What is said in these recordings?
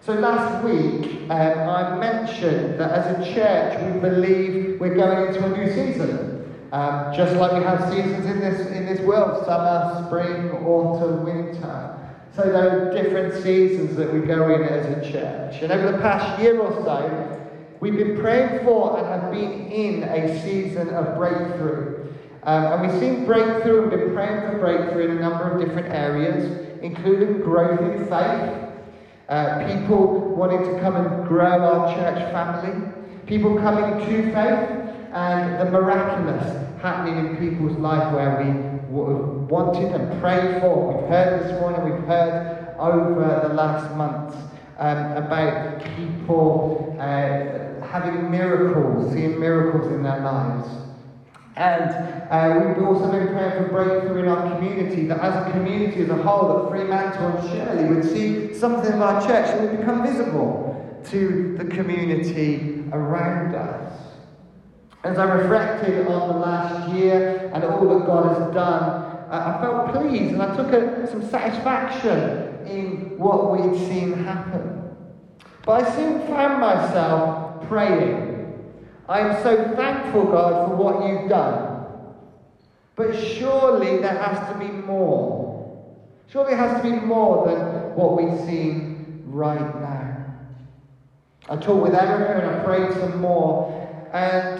So last week, I mentioned that as a church, we believe we're going into a new season. Just like we have seasons in this world, summer, spring, autumn, winter. So there are different seasons that we go in as a church. And over the past year or so, we've been praying for and have been in a season of breakthrough. And we've seen breakthrough and been praying for breakthrough in a number of different areas, including growth in faith. People wanting to come and grow our church family, people coming to faith, and the miraculous happening in people's life where we wanted and prayed for. We've heard this morning, we've heard over the last month about people having miracles, seeing miracles in their lives. And we've also been praying for breakthrough in our community, that as a community as a whole, that Fremantle and Shirley would see something of our church that would become visible to the community around us. As I reflected on the last year and all that God has done, I felt pleased and I took some satisfaction in what we'd seen happen. But I soon found myself praying. I am so thankful, God, for what you've done. But surely there has to be more. Surely it has to be more than what we've seen right now. I talked with Erica and I prayed some more. And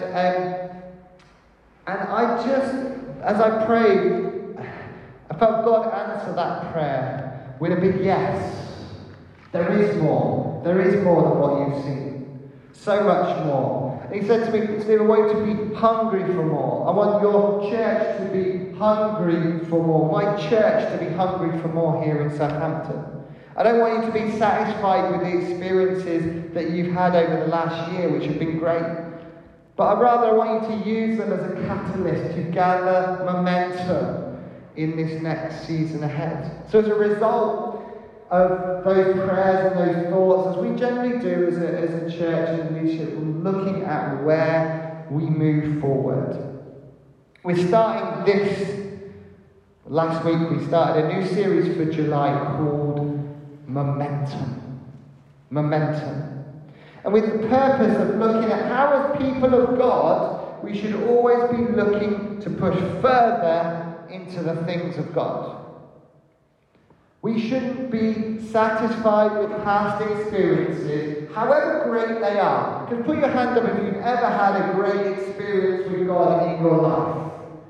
I just, as I prayed, I felt God answer that prayer with a big yes. There is more. There is more than what you've seen. So much more. And he said to me, Steve, I want you to be hungry for more. I want your church to be hungry for more. My church to be hungry for more here in Southampton. I don't want you to be satisfied with the experiences that you've had over the last year, which have been great. But I want you to use them as a catalyst to gather momentum in this next season ahead. So as a result of those prayers and those thoughts, as we generally do as a church and leadership, we're looking at where we move forward. We're starting last week we started a new series for July called Momentum. Momentum. And with the purpose of looking at how as people of God, we should always be looking to push further into the things of God. We shouldn't be satisfied with past experiences, however great they are. Just put your hand up if you've ever had a great experience with God in your life.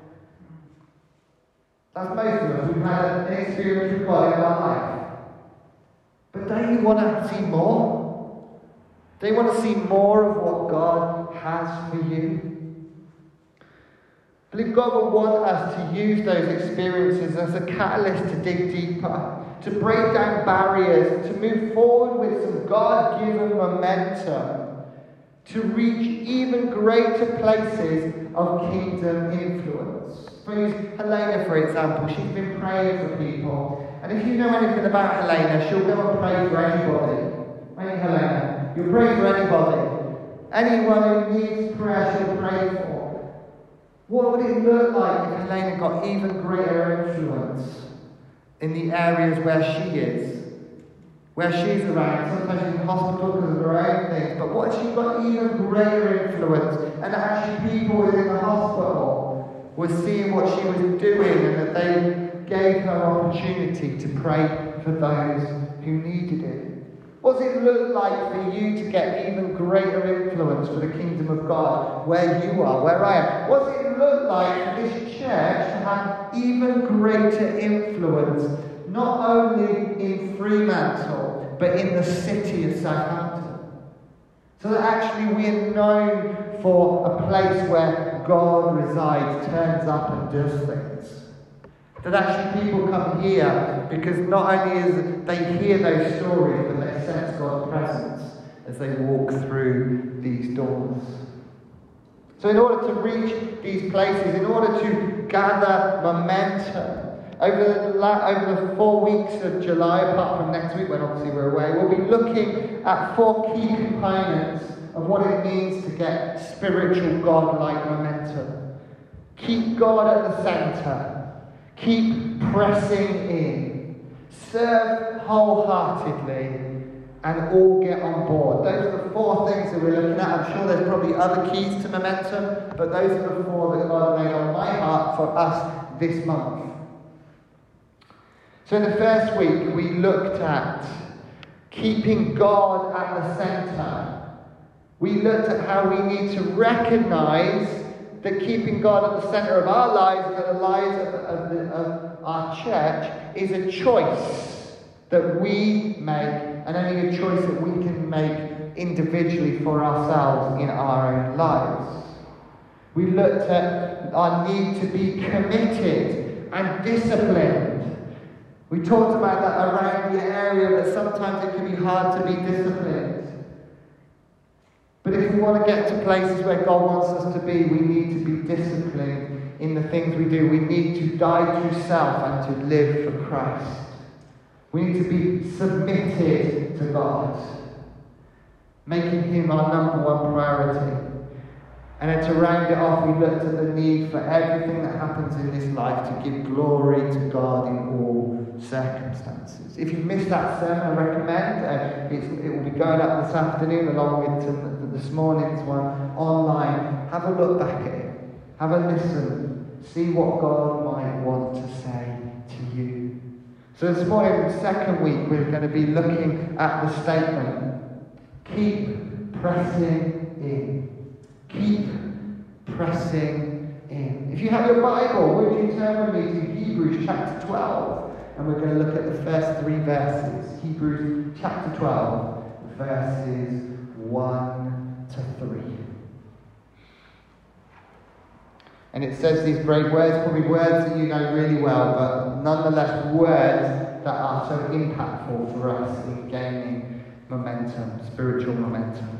That's most of us. We've had an experience with God in our life. But don't you want to see more? Don't you want to see more of what God has for you? I believe God will want us to use those experiences as a catalyst to dig deeper, to break down barriers, to move forward with some God-given momentum, to reach even greater places of kingdom influence. For Helena, for example, she's been praying for people. And if you know anything about Helena, she'll go and pray for anybody. Right, Helena? You'll pray for anybody. Anyone who needs prayer, she'll pray for. What would it look like if Helena got even greater influence in the areas where she is? Where she's around. Sometimes she's in hospital because of her own things. But what if she got even greater influence? And actually people within the hospital were seeing what she was doing and that they gave her opportunity to pray for those who needed it. What does it look like for you to get even greater influence for the kingdom of God where you are, where I am? What does it look like for this church to have even greater influence, not only in Fremantle, but in the city of Southampton? So that actually we're known for a place where God resides, turns up and does things. That actually people come here because not only is they hear those stories, but they sense God's presence as they walk through these doors. So in order to reach these places, in order to gather momentum, over the 4 weeks of July, apart from next week when obviously we're away, we'll be looking at 4 key components of what it means to get spiritual God-like momentum. Keep God at the centre. Keep pressing in. Serve wholeheartedly and all get on board. Those are the 4 things that we're looking at. I'm sure there's probably other keys to momentum, but those are the 4 that God laid on my heart for us this month. So in the first week, we looked at keeping God at the centre. We looked at how we need to recognise that keeping God at the centre of our lives and the lives of our church is a choice that we make, and only a choice that we can make individually for ourselves in our own lives. We looked at our need to be committed and disciplined. We talked about that around the area that sometimes it can be hard to be disciplined. But if we want to get to places where God wants us to be, we need to be disciplined in the things we do. We need to die to self and to live for Christ. We need to be submitted to God, making Him our number 1 priority. And then to round it off, we looked at the need for everything that happens in this life to give glory to God in all circumstances. If you missed that sermon, I recommend it will be going up this afternoon along with this morning's one online. Have a look back at it. Have a listen. See what God might want to say to you. So this morning, second week, we're going to be looking at the statement, keep pressing in. Keep pressing in. If you have your Bible, would you turn with me to Hebrews chapter 12? And we're going to look at the first 3 verses. Hebrews chapter 12, verses 1 to 3. And it says these great words, probably words that you know really well, but nonetheless words that are so impactful for us in gaining momentum, spiritual momentum.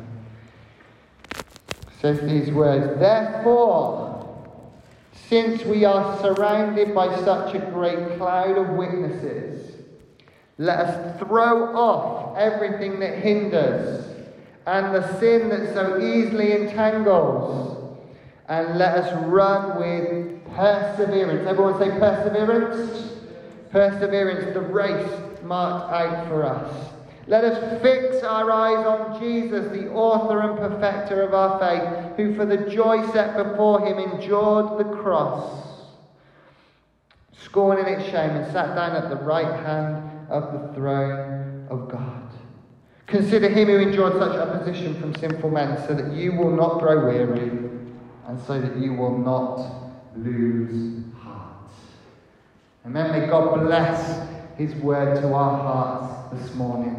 It says these words, therefore, since we are surrounded by such a great cloud of witnesses, let us throw off everything that hinders and the sin that so easily entangles, and let us run with perseverance. Everyone say perseverance. Perseverance, the race marked out for us. Let us fix our eyes on Jesus, the author and perfecter of our faith, who for the joy set before him endured the cross, scorning its shame, and sat down at the right hand of the throne of God. Consider him who endured such opposition from sinful men, so that you will not grow weary, and so that you will not lose heart. Amen. May God bless his word to our hearts this morning.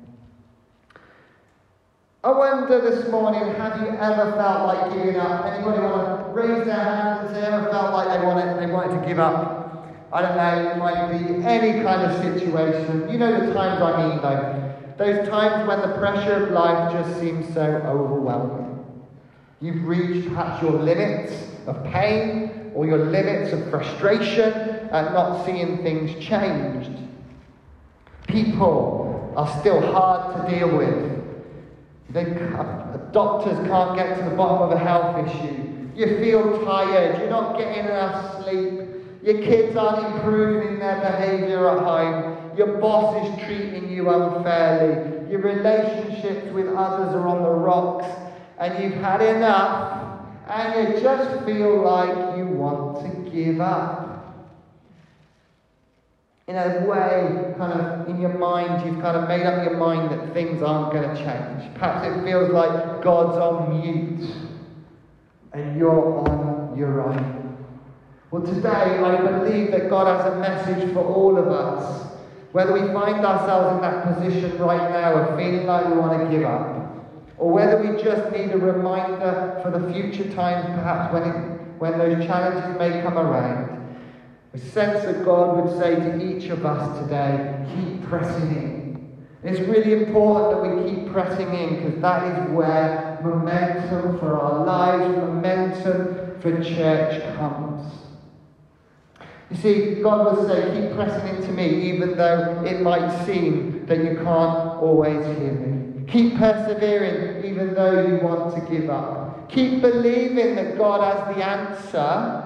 I wonder this morning, have you ever felt like giving up? Anybody want to raise their hand and say, ever felt like they wanted to give up? I don't know, it might be any kind of situation. You know the times I mean though. Those times when the pressure of life just seems so overwhelming. You've reached perhaps your limits of pain or your limits of frustration at not seeing things changed. People are still hard to deal with. Doctors can't get to the bottom of a health issue. You feel tired. You're not getting enough sleep. Your kids aren't improving in their behaviour at home. Your boss is treating you unfairly. Your relationships with others are on the rocks. And you've had enough. And you just feel like you want to give up. In a way, kind of in your mind, you've kind of made up your mind that things aren't going to change. Perhaps it feels like God's on mute and you're on your own. Well, today I believe that God has a message for all of us. Whether we find ourselves in that position right now of feeling like we want to give up, or whether we just need a reminder for the future times, perhaps when those challenges may come around. A sense that God would say to each of us today, keep pressing in. It's really important that we keep pressing in, because that is where momentum for our lives, momentum for church comes. You see, God will say, keep pressing into me, even though it might seem that you can't always hear me. Keep persevering, even though you want to give up. Keep believing that God has the answer,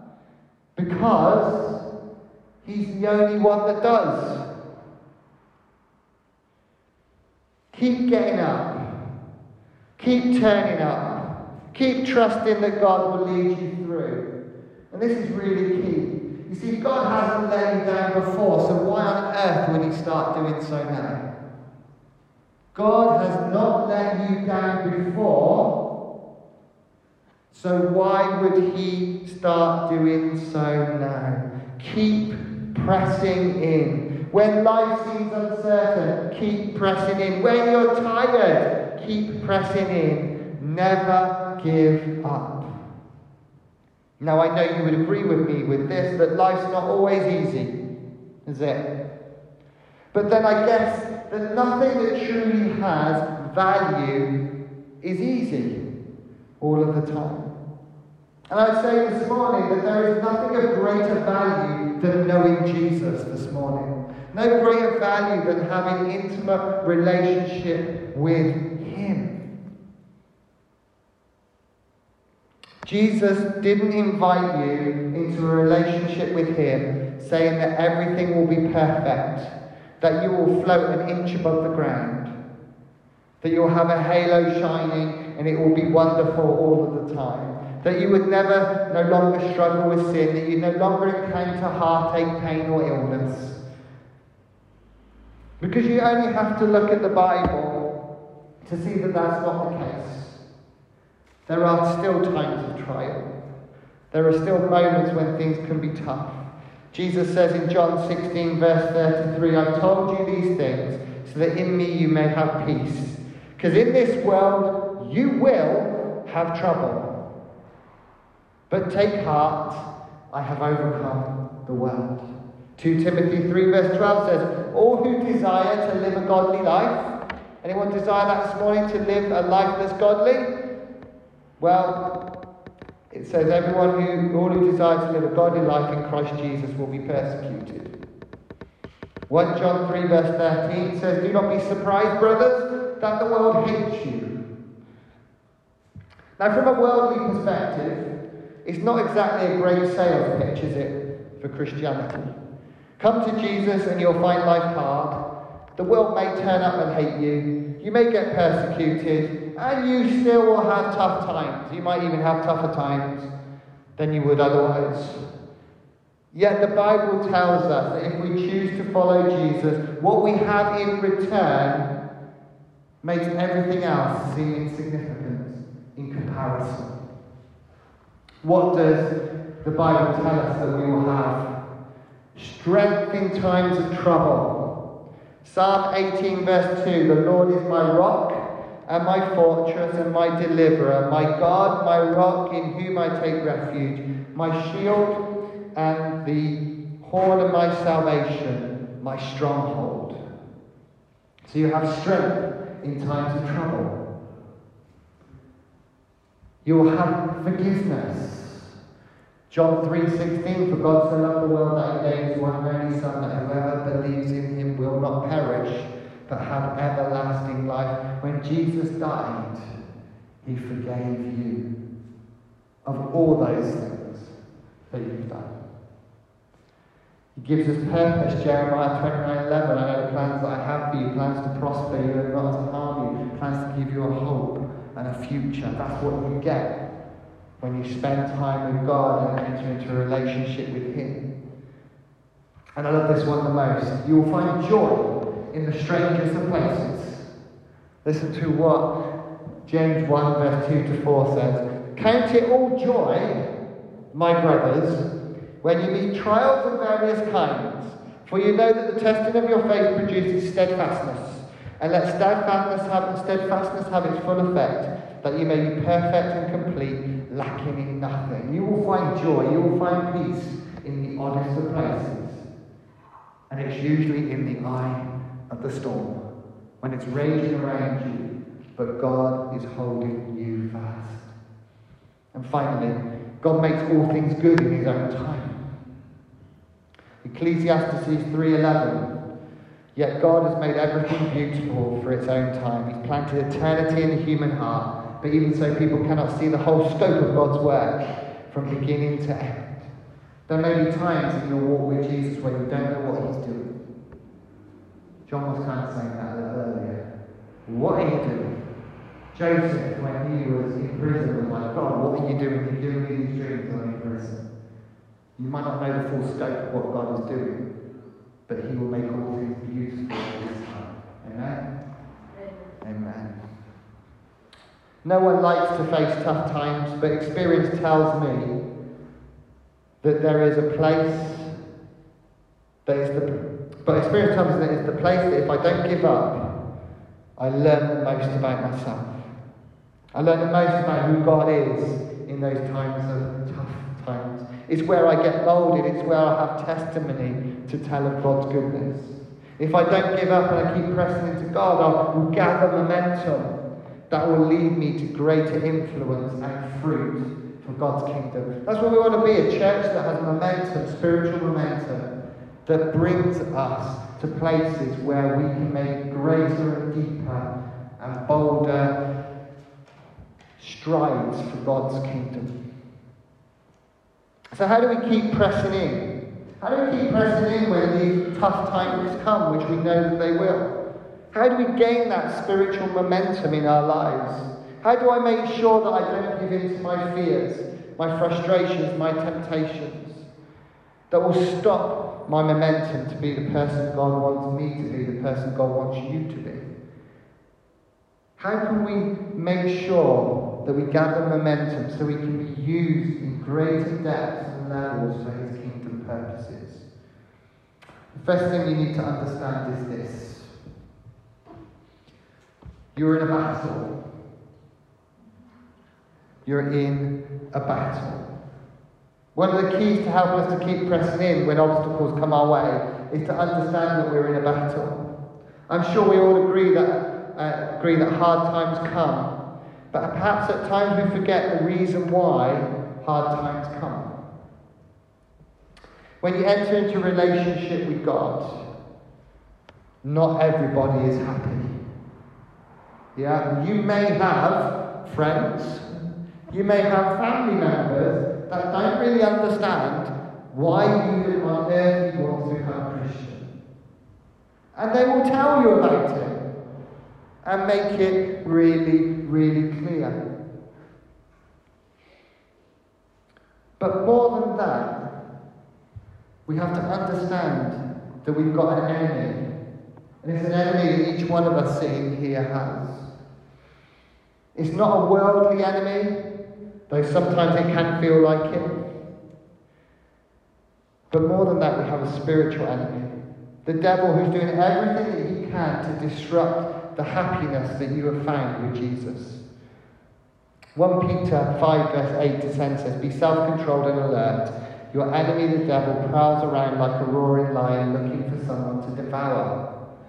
because he's the only one that does. Keep getting up. Keep turning up. Keep trusting that God will lead you through. And this is really key. You see, God hasn't let you down before, so why on earth would he start doing so now? God has not let you down before, so why would he start doing so now? Keep pressing in. When life seems uncertain, keep pressing in. When you're tired, keep pressing in. Never give up. Now, I know you would agree with me with this, that life's not always easy, is it? But then I guess that nothing that truly has value is easy all of the time. And I'd say this morning that there is nothing of greater value than knowing Jesus this morning. No greater value than having an intimate relationship with him. Jesus didn't invite you into a relationship with him saying that everything will be perfect, that you will float an inch above the ground, that you'll have a halo shining and it will be wonderful all of the time, that you would no longer struggle with sin, that you no longer encounter heartache, pain or illness. Because you only have to look at the Bible to see that that's not the case. There are still times of trial. There are still moments when things can be tough. Jesus says in John 16 verse 33, I've told you these things so that in me you may have peace. Because in this world you will have trouble. But take heart, I have overcome the world. 2 Timothy 3 verse 12 says, all who desire to live a godly life. Anyone desire that this morning to live a life that's godly? Well, it says all who desire to live a godly life in Christ Jesus will be persecuted. 1 John 3 verse 13 says, do not be surprised, brothers, that the world hates you. Now, from a worldly perspective, it's not exactly a great sales pitch, is it, for Christianity? Come to Jesus and you'll find life hard. The world may turn up and hate you. You may get persecuted. And you still will have tough times. You might even have tougher times than you would otherwise. Yet the Bible tells us that if we choose to follow Jesus, what we have in return makes everything else seem insignificant in comparison. What does the Bible tell us that we will have? Strength in times of trouble. Psalm 18 verse 2, the Lord is my rock and my fortress and my deliverer, my God, my rock in whom I take refuge, my shield and the horn of my salvation, my stronghold. So you have strength in times of trouble. You will have forgiveness. John 3:16, for God so loved the world that he gave his one and only Son, that whoever believes in him will not perish, but have everlasting life. When Jesus died, he forgave you of all those things that you've done. He gives us purpose, Jeremiah 29:11. I know the plans that I have for you, plans to prosper you and not to harm you, plans to give you a hope and a future. That's what you get when you spend time with God and enter into a relationship with him. And I love this one the most. You will find joy in the strangest of places. Listen to what James 1 verse 2 to 4 says. Count it all joy, my brothers, when you meet trials of various kinds, for you know that the testing of your faith produces steadfastness. And let steadfastness have its full effect, that you may be perfect and complete, lacking in nothing. You will find joy, you will find peace in the oddest of places. And it's usually in the eye of the storm, when it's raging around you, but God is holding you fast. And finally, God makes all things good in his own time. Ecclesiastes 3:11. Yet God has made everything beautiful for its own time. He's planted eternity in the human heart, but even so people cannot see the whole scope of God's work from beginning to end. There may be times in your walk with Jesus where you don't know what he's doing. John was kind of saying that a little earlier. what are you doing? Joseph, when he was in prison, was like, God, what are you doing? You're giving me these dreams when I'm in prison. You might not know the full scope of what God is doing, but he will make all things beautiful in his time. Amen? Amen. No one likes to face tough times, but experience tells me that there is a place experience tells me that it's the place that if I don't give up, I learn the most about myself. I learn the most about who God is in those times of tough times. It's where I get molded. It's where I have testimony to tell of God's goodness. If I don't give up and I keep pressing into God, I will gather momentum that will lead me to greater influence and fruit for God's kingdom. That's what we want to be, a church that has momentum, spiritual momentum, that brings us to places where we can make greater and deeper and bolder strides for God's kingdom. So how do we keep pressing in? How do we keep pressing in when these tough times come, which we know that they will? How do we gain that spiritual momentum in our lives? How do I make sure that I don't give in to my fears, my frustrations, my temptations, that will stop my momentum to be the person God wants me to be, the person God wants you to be? How can we make sure that we gather momentum so we can be used in greater depths and levels for his kingdom purposes? The first thing you need to understand is this. You're in a battle. You're in a battle. One of the keys to help us to keep pressing in when obstacles come our way is to understand that we're in a battle. I'm sure we all agree that hard times come, but perhaps at times we forget the reason why hard times come. When you enter into a relationship with God, not everybody is happy. Yeah, you may have friends, you may have family members that don't really understand why you on earth you want to become a Christian. And they will tell you about it and make it really, really clear. But more than that, we have to understand that we've got an enemy. And it's an enemy that each one of us sitting here has. It's not a worldly enemy, though sometimes it can feel like it. But more than that, we have a spiritual enemy. The devil who's doing everything that he can to disrupt the happiness that you have found with Jesus. 1 Peter 5 verse 8 to 10 says, "Be self-controlled and alert. Your enemy the devil prowls around like a roaring lion looking for someone to devour."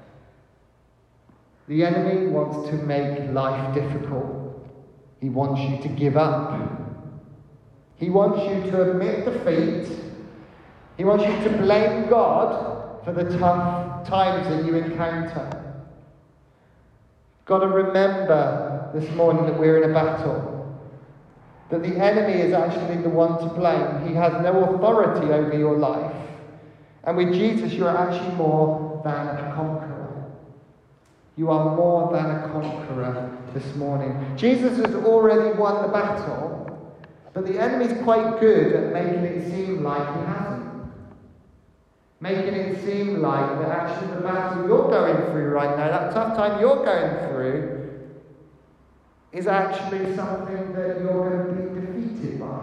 The enemy wants to make life difficult. He wants you to give up. He wants you to admit defeat. He wants you to blame God for the tough times that you encounter. Got to remember this morning that we're in a battle. That the enemy is actually the one to blame. He has no authority over your life. And with Jesus, you are actually more than a conqueror. You are more than a conqueror this morning. Jesus has already won the battle, but the enemy's quite good at making it seem like he hasn't. Making it seem like that actually the battle you're going through right now, that tough time you're going through, is actually something that you're going to be defeated by.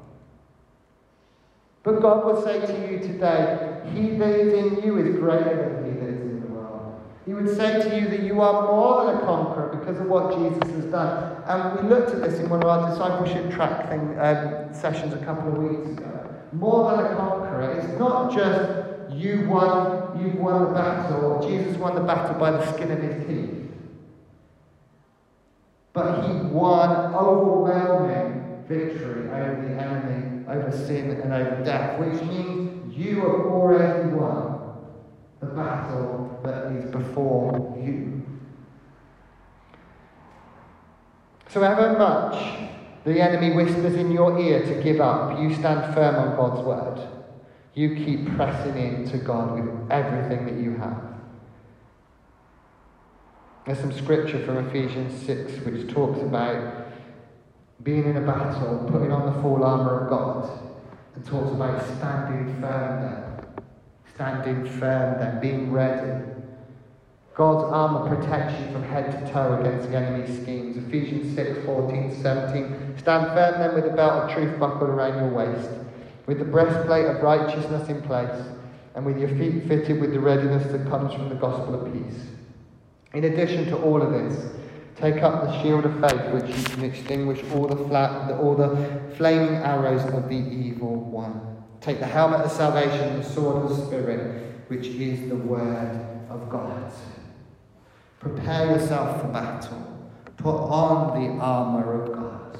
But God will say to you today, he that is in you is greater than he that is in the world. He would say to you that you are more than a conqueror because of what Jesus has done. And we looked at this in one of our discipleship track sessions a couple of weeks ago. More than a conqueror. It's not just you've won the battle, or Jesus won the battle by the skin of his teeth. But he won overwhelming victory over the enemy, over sin and over death, which means you have already won the battle that is before you. So however much the enemy whispers in your ear to give up, you stand firm on God's word. You keep pressing in to God with everything that you have. There's some scripture from Ephesians 6 which talks about being in a battle, putting on the full armour of God, and talks about standing firm then, being ready. God's armour protects you from head to toe against the enemy's schemes. Ephesians 6:14-17. Stand firm then with the belt of truth buckled around your waist, with the breastplate of righteousness in place, and with your feet fitted with the readiness that comes from the gospel of peace. In addition to all of this, take up the shield of faith, which you can extinguish all the flaming arrows of the evil one. Take the helmet of salvation, the sword of the Spirit, which is the word of God. Prepare yourself for battle. Put on the armour of God.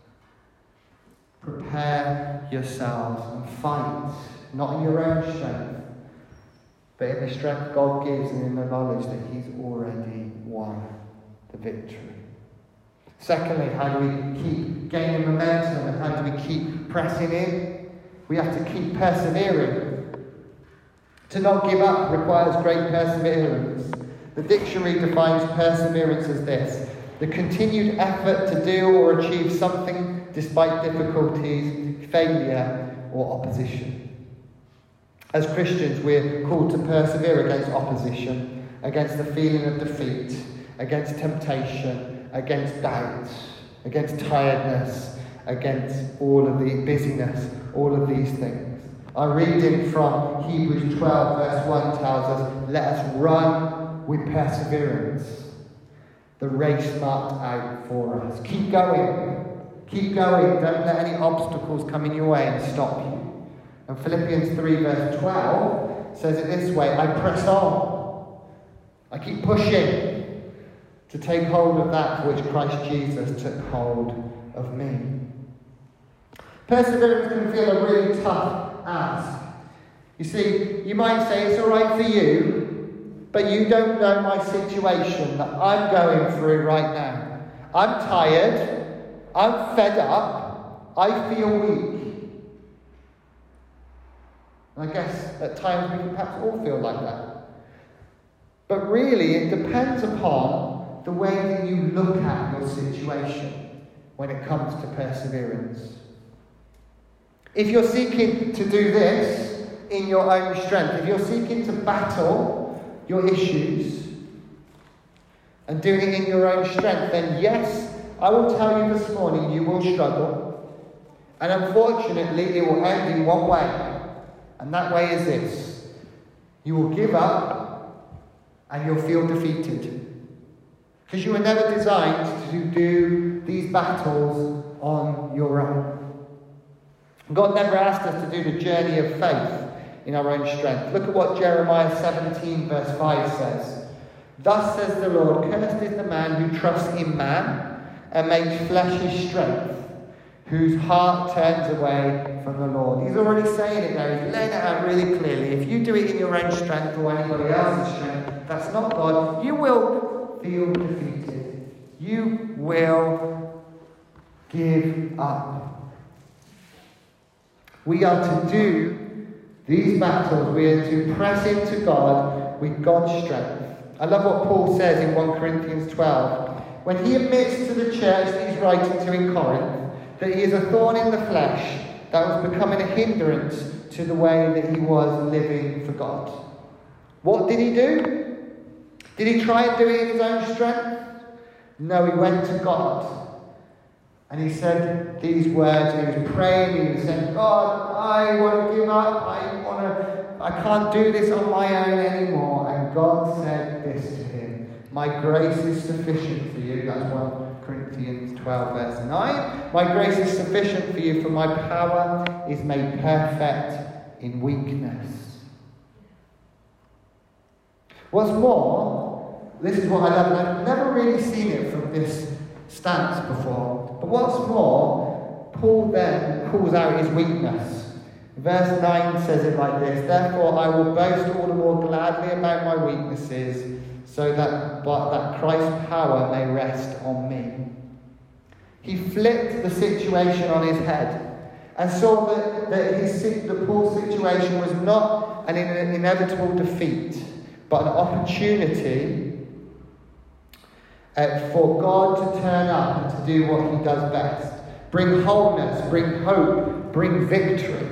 Prepare yourselves and fight, not in your own strength, but in the strength God gives and in the knowledge that He's already won the victory. Secondly, how do we keep gaining momentum and how do we keep pressing in? We have to keep persevering. To not give up requires great perseverance. The dictionary defines perseverance as this: the continued effort to do or achieve something despite difficulties, failure, or opposition. As Christians, we're called to persevere against opposition, against the feeling of defeat, against temptation, against doubt, against tiredness, against all of the busyness, all of these things. Our reading from Hebrews 12 verse 1 tells us, let us run with perseverance the race marked out for us. Keep going. Keep going. Don't let any obstacles come in your way and stop you. And Philippians 3 verse 12 says it this way: I press on. I keep pushing to take hold of that for which Christ Jesus took hold of me. Perseverance can feel a really tough ask. You see, you might say it's all right for you, but you don't know my situation that I'm going through right now. I'm tired. I'm fed up. I feel weak. And I guess at times we can perhaps all feel like that. But really, it depends upon the way that you look at your situation when it comes to perseverance. If you're seeking to do this in your own strength, if you're seeking to battle your issues and doing it in your own strength, then yes, I will tell you this morning, you will struggle. And unfortunately, it will end in one way. And that way is this: you will give up and you'll feel defeated. Because you were never designed to do these battles on your own. God never asked us to do the journey of faith in our own strength. Look at what Jeremiah 17 verse 5 says. Thus says the Lord, cursed is the man who trusts in man and makes flesh his strength, whose heart turns away from the Lord. He's already saying it there. He's laying it out really clearly. If you do it in your own strength or anybody else's strength, that's not God. You will feel defeated. You will give up. We are to do these battles. We are to press into God with God's strength. I love what Paul says in 1 Corinthians 12. When he admits to the church that he's writing to in Corinth that he is a thorn in the flesh that was becoming a hindrance to the way that he was living for God. What did he do? Did he try and do it in his own strength? No, he went to God. And he said these words, and he was praying, he was saying, God, I want to give up, I can't do this on my own anymore. And God said this to him: my grace is sufficient for you. That's 1 Corinthians 12 verse 9. My grace is sufficient for you, for my power is made perfect in weakness. What's more, this is what I love, and I've never really seen it from this stance before. But what's more, Paul then calls out his weakness. Verse 9 says it like this: therefore I will boast all the more gladly about my weaknesses, so that Christ's power may rest on me. He flipped the situation on his head and saw that Paul's situation was not an inevitable defeat, but an opportunity for God to turn up and to do what he does best. Bring wholeness, bring hope, bring victory.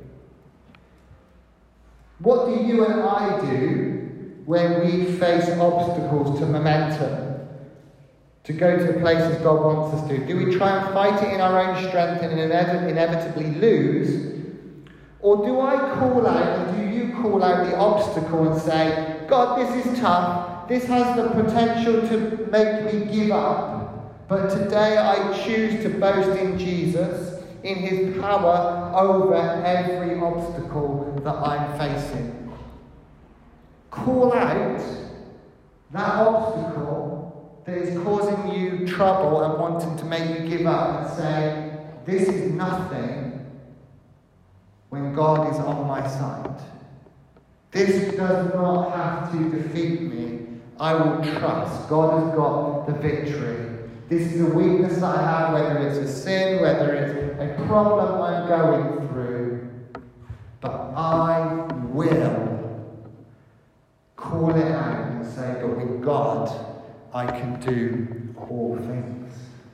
What do you and I do when we face obstacles to momentum, to go to the places God wants us to? Do we try and fight it in our own strength and inevitably lose? Or do I call out, and do you call out the obstacle and say, God, this is tough. This has the potential to make me give up. But today I choose to boast in Jesus, in his power over every obstacle that I'm facing. Call out that obstacle that is causing you trouble and wanting to make you give up and say, this is nothing when God is on my side. This does not have to defeat me. I will trust. God has got the victory. This is a weakness that I have, whether it's a sin, whether it's a problem I'm going through. But I will call it out and say, but with God, I can do all things.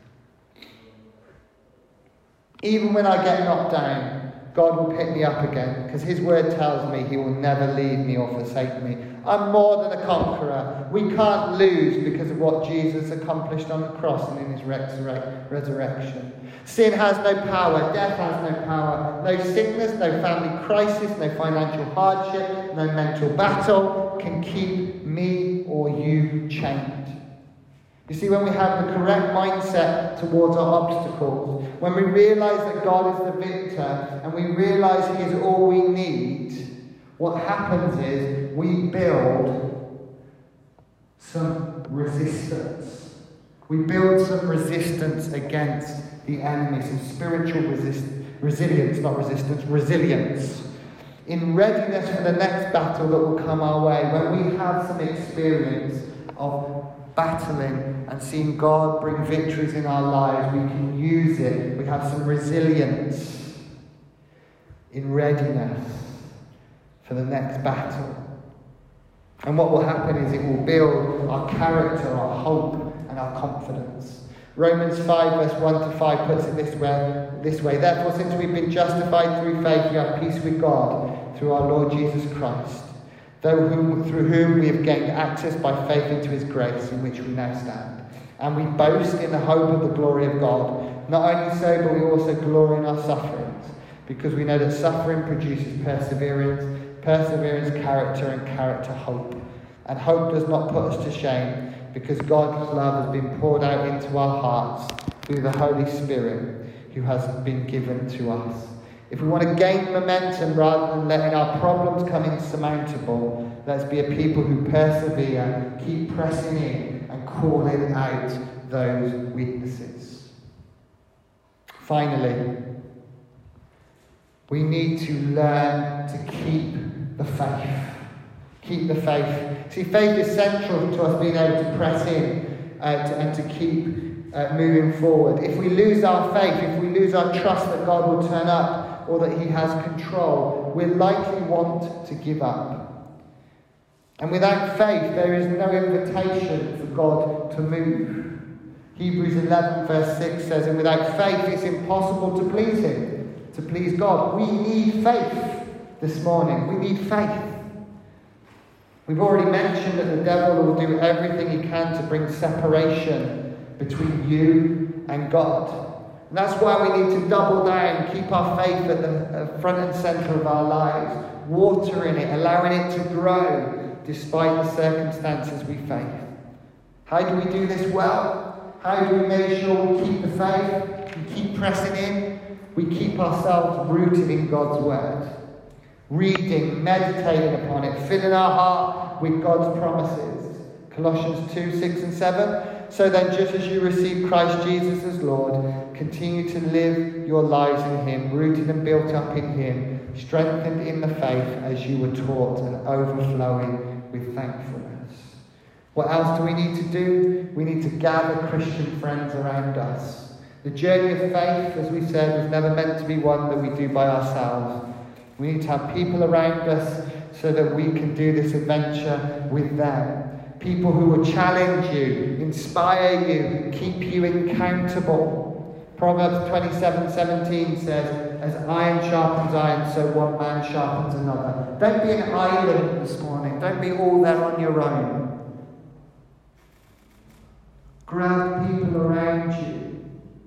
Even when I get knocked down, God will pick me up again, because his word tells me he will never leave me or forsake me. I'm more than a conqueror. We can't lose because of what Jesus accomplished on the cross and in his resurrection. Sin has no power. Death has no power. No sickness, no family crisis, no financial hardship, no mental battle can keep me or you chained. You see, when we have the correct mindset towards our obstacles, when we realise that God is the victor and we realise he is all we need, what happens is we build some resistance. We build some resistance against the enemy, some spiritual resilience, not resistance, resilience. In readiness for the next battle that will come our way, when we have some experience of battling and seeing God bring victories in our lives, we can use it. We have some resilience in readiness for the next battle. And what will happen is it will build our character, our hope, and our confidence. Romans 5 verse 1 to 5 puts it this way. Therefore, since we've been justified through faith, we have peace with God through our Lord Jesus Christ, through whom we have gained access by faith into his grace, in which we now stand. And we boast in the hope of the glory of God. Not only so, but we also glory in our sufferings, because we know that suffering produces perseverance, perseverance character, and character hope. And hope does not put us to shame, because God's love has been poured out into our hearts through the Holy Spirit who has been given to us. If we want to gain momentum rather than letting our problems come insurmountable, let's be a people who persevere, keep pressing in and calling out those weaknesses. Finally, we need to learn to keep the faith. Keep the faith. See, faith is central to us being able to press in and to keep moving forward. If we lose our faith, if we lose our trust that God will turn up or that he has control, we'll likely want to give up. And without faith, there is no invitation for God to move. Hebrews 11 verse 6 says, and without faith it's impossible to please him, to please God. We need faith this morning. We need faith. We've already mentioned that the devil will do everything he can to bring separation between you and God. And that's why we need to double down, keep our faith at the front and centre of our lives, watering it, allowing it to grow despite the circumstances we face. How do we do this well? How do we make sure we keep the faith? We keep pressing in. We keep ourselves rooted in God's word. Reading, meditating upon it, filling our heart with God's promises. Colossians 2, 6 and 7. So then, just as you receive Christ Jesus as Lord, continue to live your lives in him, rooted and built up in him, strengthened in the faith as you were taught, and overflowing with thankfulness. What else do we need to do? We need to gather Christian friends around us. The journey of faith, as we said, was never meant to be one that we do by ourselves. We need to have people around us so that we can do this adventure with them. People who will challenge you, inspire you, keep you accountable. Proverbs 27:17 says, as iron sharpens iron, so one man sharpens another. Don't be an island this morning. Don't be all there on your own. Grab people around you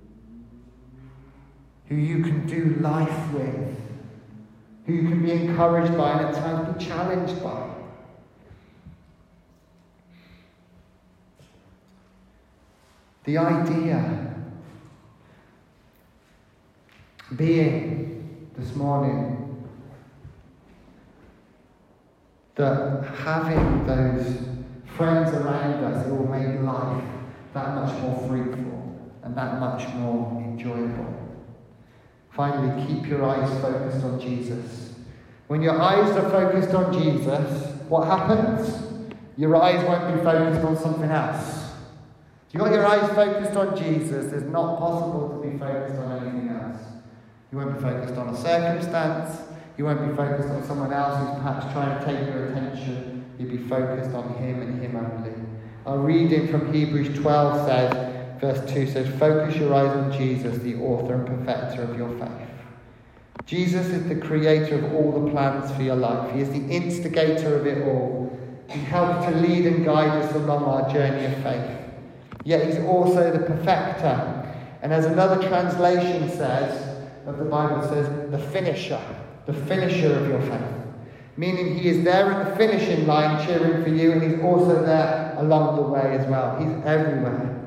who you can do life with, who you can be encouraged by and at times be challenged by. The idea being this morning that having those friends around us will make life that much more fruitful and that much more enjoyable. Finally, keep your eyes focused on Jesus. When your eyes are focused on Jesus, what happens? Your eyes won't be focused on something else. If you've got your eyes focused on Jesus, it's not possible to be focused on anything else. You won't be focused on a circumstance. You won't be focused on someone else who's perhaps trying to take your attention. You'll be focused on Him and Him only. Our reading from Hebrews 12 says, verse 2 says, focus your eyes on Jesus, the author and perfecter of your faith. Jesus is the creator of all the plans for your life. He is the instigator of it all. He helps to lead and guide us along our journey of faith. Yet He's also the perfecter. And as another translation says, of the Bible says, the finisher of your faith. Meaning He is there at the finishing line cheering for you, and He's also there along the way as well. He's everywhere.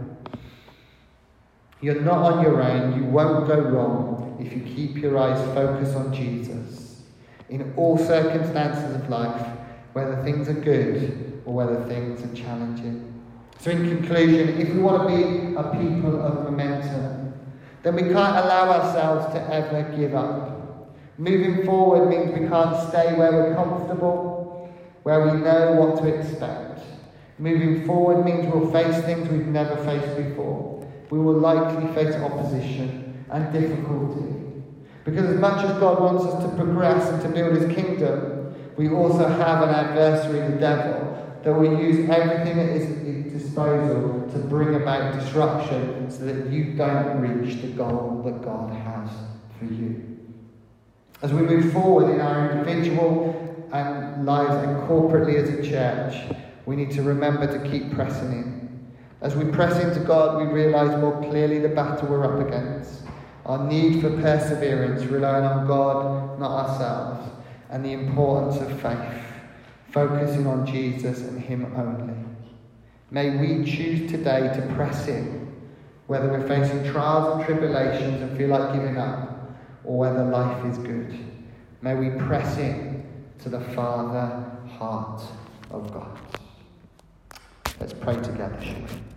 You're not on your own. You won't go wrong if you keep your eyes focused on Jesus. In all circumstances of life, whether things are good or whether things are challenging. So in conclusion, if we want to be a people of momentum, then we can't allow ourselves to ever give up. Moving forward means we can't stay where we're comfortable, where we know what to expect. Moving forward means we'll face things we've never faced before. We will likely face opposition and difficulty. Because as much as God wants us to progress and to build His kingdom, we also have an adversary, the devil, that will use everything at his disposal to bring about disruption so that you don't reach the goal that God has for you. As we move forward in our individual lives and corporately as a church, we need to remember to keep pressing in. As we press into God, we realise more clearly the battle we're up against, our need for perseverance, relying on God, not ourselves, and the importance of faith, focusing on Jesus and Him only. May we choose today to press in, whether we're facing trials and tribulations and feel like giving up, or whether life is good. May we press in to the Father heart of God. Let's pray together, shall we?